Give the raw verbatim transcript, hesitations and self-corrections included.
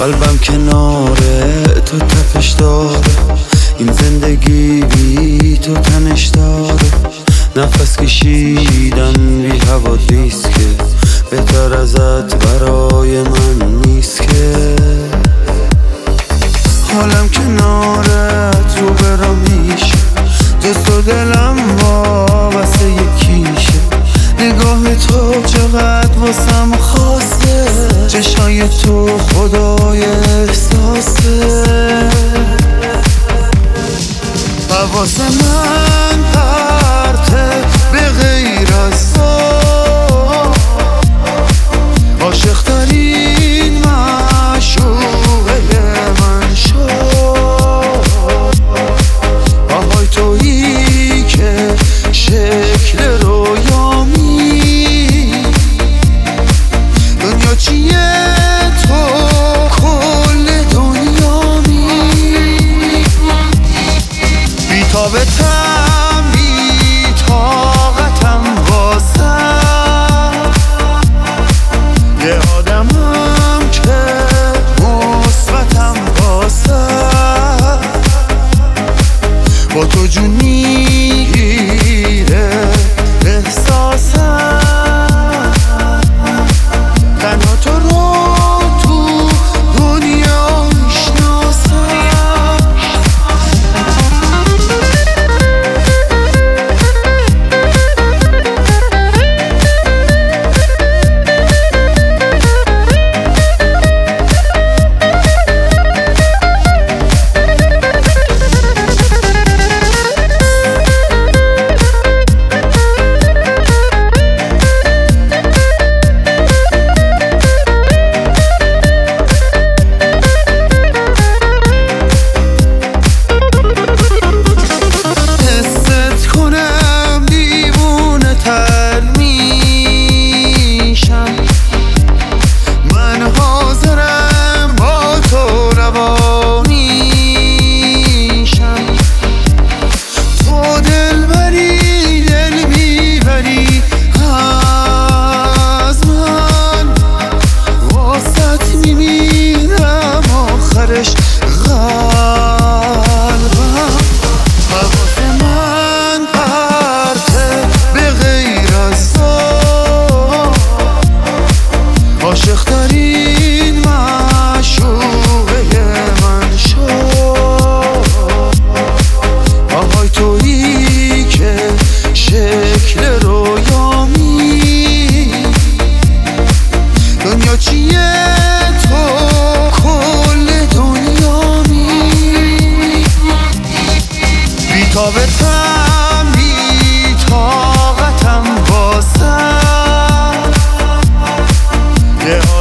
قلبم کناره تو تپش داره، این زندگی بی تو تنش داره. نفس کشیدم بی حوادیست که بهتر ازت برای من نیست که. حالم کنارت رو برام میشه، جز تو دلم وابسته یکیشه. نگاه تو چقدر واسم خاصه، چشای تو خدای احساسه. حواس من پرته به غیر از تو، عاشق ترین معشوقه من شو. آهای تویی که شکل رویامی، دنیا چیه تو کل دنیامی. بی تابتم بی طاقتم واسم، یه آدمم که مثبتم واسم. با تو جون میگیره احساسم، تنها تو رو تو دنیا میشناسم. عاشق ترین معشوقه من شو. آهای تویی که شکل رویامی، دنیا چیه تو کل دنیامی. بی تابتم بی طاقتم واسم، یه